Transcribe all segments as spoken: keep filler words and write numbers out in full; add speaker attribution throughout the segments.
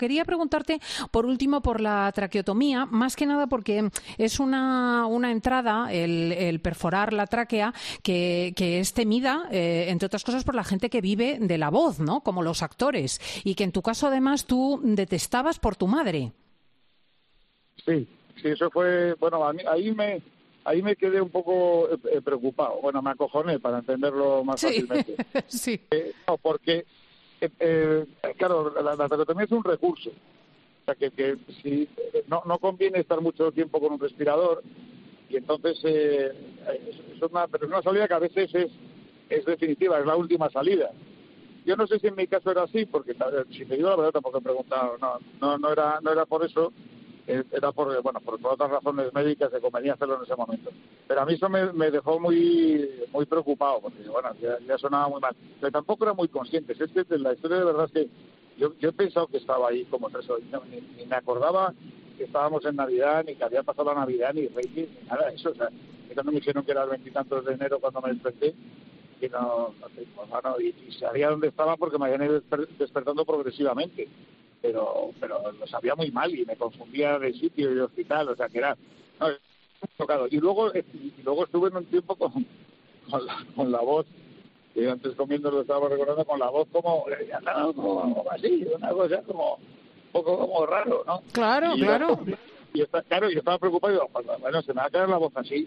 Speaker 1: quería preguntarte por último por la traqueotomía, más que nada porque es una, una entrada, el, el perforar la tráquea, que, que es temida, eh, entre otras cosas, por la gente que vive de la voz, ¿no? Como los actores, y que en tu caso además tú detestabas por tu madre.
Speaker 2: Sí, sí, eso fue, bueno, a mí, ahí me ahí me quedé un poco eh, preocupado, bueno, me acojoné para entenderlo más
Speaker 1: Sí,
Speaker 2: fácilmente.
Speaker 1: sí.
Speaker 2: Eh, no, porque, eh, eh, claro, la, la traqueotomía es un recurso, o sea, que, que si no, no conviene estar mucho tiempo con un respirador, y entonces eh, es, es una, pero es una salida que a veces es, es definitiva, es la última salida. Yo no sé si en mi caso era así, porque si te digo la verdad tampoco he preguntado, no, no, no era, no era por eso, eh, era por, bueno, por, por otras razones médicas que convenía hacerlo en ese momento. Pero a mí eso me, me dejó muy, muy preocupado, porque bueno, ya, ya sonaba muy mal. Pero tampoco era muy consciente. Es que la historia de verdad es que yo, yo he pensado que estaba ahí como tres horas, no, ni, ni me acordaba que estábamos en Navidad, ni que había pasado la Navidad, ni Reyes, ni nada de eso. O sea, que cuando me dijeron que era el veintitantos de enero cuando me desperté, que no, no sé, pues, bueno, y, y sabía dónde estaba porque me habían ido desper, despertando progresivamente, pero pero lo sabía muy mal y me confundía de sitio y de hospital, o sea que era no, tocado. Y luego y luego estuve en un tiempo con, con, la, con la voz, que antes comiendo lo estaba recordando, con la voz como, como así, una cosa como un poco como raro, ¿no?
Speaker 1: Claro,
Speaker 2: Y,
Speaker 1: claro.
Speaker 2: y está, claro, yo estaba preocupado y digo, bueno, se me va a caer la voz así.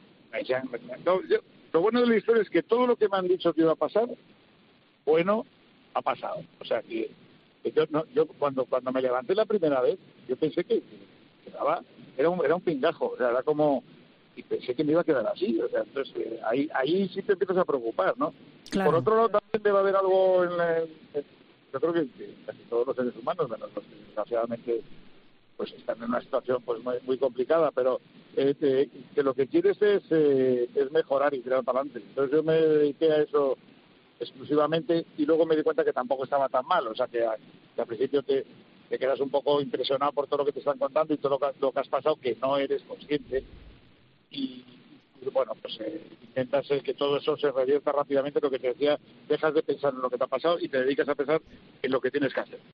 Speaker 2: No, yo, lo bueno de la historia es que todo lo que me han dicho que iba a pasar, bueno, ha pasado. O sea, que, que yo, no, yo cuando cuando me levanté la primera vez, yo pensé que, que estaba, era un era un pingajo, o sea, era como, y pensé que me iba a quedar así. O sea, entonces eh, ahí ahí sí te empiezas a preocupar, ¿no? Y por
Speaker 1: Claro.
Speaker 2: otro lado también debe haber algo en, la, en yo creo que, que casi todos los seres humanos, menos los que desgraciadamente pues están en una situación pues muy, muy complicada, pero eh, que, que lo que quieres es eh, es mejorar y tirar para adelante. Entonces yo me dediqué a eso exclusivamente y luego me di cuenta que tampoco estaba tan mal, o sea que, a, que al principio te, te quedas un poco impresionado por todo lo que te están contando y todo lo que, lo que has pasado que no eres consciente y, y bueno, pues eh, intentas eh, que todo eso se revierta rápidamente, lo que te decía, dejas de pensar en lo que te ha pasado y te dedicas a pensar en lo que tienes que hacer.